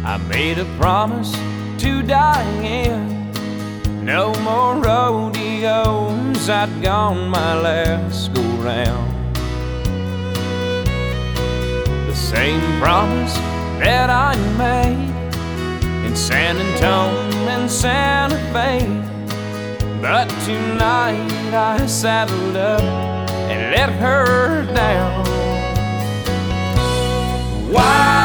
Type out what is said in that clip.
I made a promise to Diane, no more rodeos, I'd gone my last go round. The same promise that I made in San Antonio and Santa Fe, but tonight I saddled up and let her down. Why?